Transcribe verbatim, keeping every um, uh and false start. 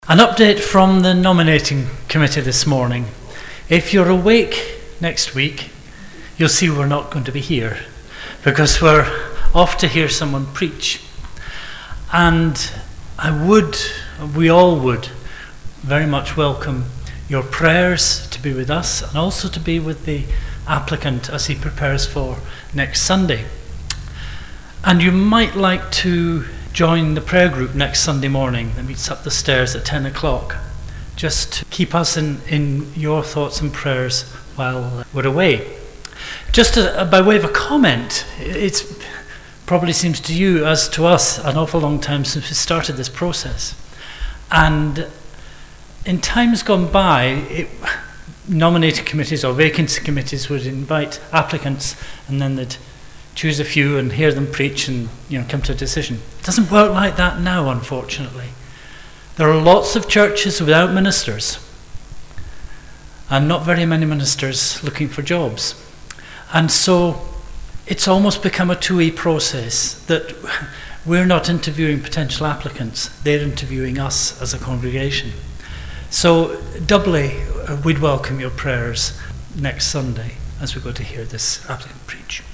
An update from the nominating committee this morning. If you're awake next week, you'll see we're not going to be here because we're off to hear someone preach. And I would, we all would, very much welcome your prayers to be with us and also to be with the applicant as he prepares for next Sunday. And you might like to join the prayer group next Sunday morning that meets up the stairs at ten o'clock, just to keep us in, in your thoughts and prayers while we're away. Just a, a, by way of a comment, it probably seems to you, as to us, an awful long time since we started this process. And in times gone by, it, nominating committees or vacancy committees would invite applicants and then they'd choose a few and hear them preach and you know come to a decision. It doesn't work like that now, unfortunately. There are lots of churches without ministers and not very many ministers looking for jobs. And so it's almost become a two-way process that we're not interviewing potential applicants, they're interviewing us as a congregation. So doubly, uh, we'd welcome your prayers next Sunday as we go to hear this applicant preach.